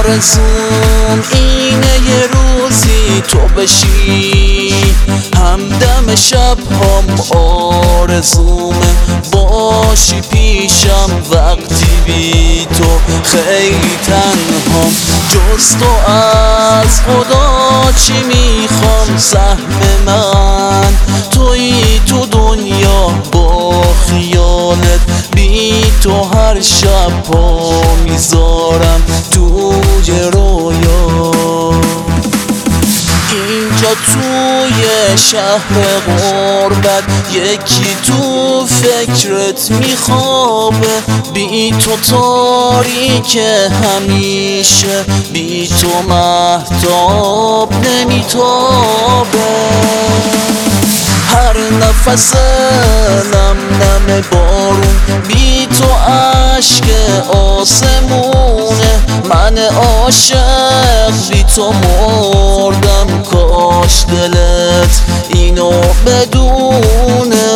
آرزوم اینه یه روزی تو بشی همدم شب هم آرزومه باشی پیشم وقتی بی تو خیلی تنهام جز تو از خدا چی میخوام سهم من تویی تو دنیا با خیالت بی تو هر شب پا میذارم توی رویا اینجا توی شهر غربت یکی تو فکرت میخوابه بی تو تاریک همیشه بی تو مهتاب نمیتابه هر نفس نم نم بارون بی تو عشق آسمونه من عاشق بی تو مردم کاش دلت اینو بدونه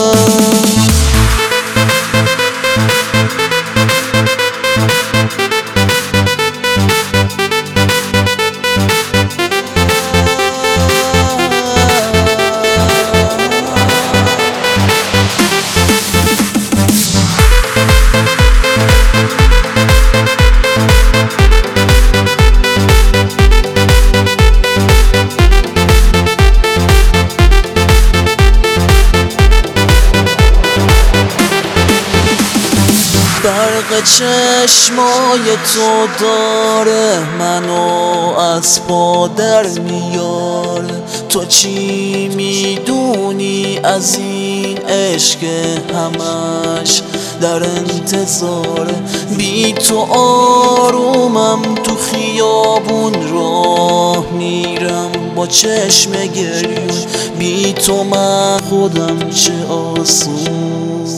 برق چشمای تو داره منو از پا در میاره تو چی میدونی از این عشق همش در انتظاره بی تو آرومم تو خیابون راه میرم با چشم گریون بی تو من خودم چه آسون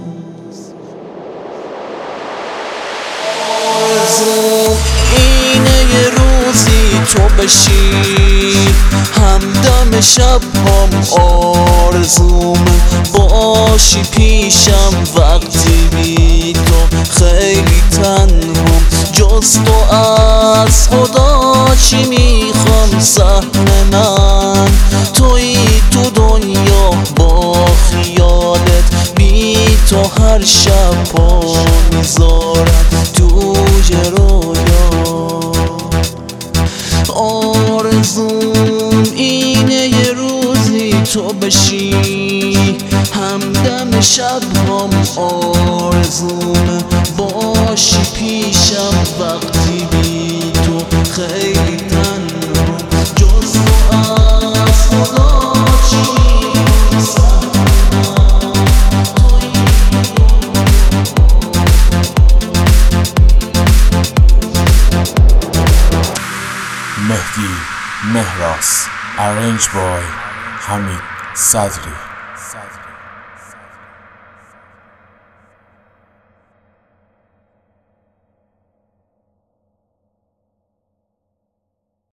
اینه یه روزی تو بشی همدم شب هم آرزومه باشی پیشم وقتی بی تو خیلی تنهام جز تو از خدا چی میخوام سهم من تویی تو دنیا با خیالت بی تو هر شب پا میذارم توی رویا آرزوم اینه یه روزی تو بشی همدم شب هم آرزومه باشی پیشم وقتی بی تو خیلی تنهام جز تو از خدا چی مهدی مهراس Arranged by Hamid Sadri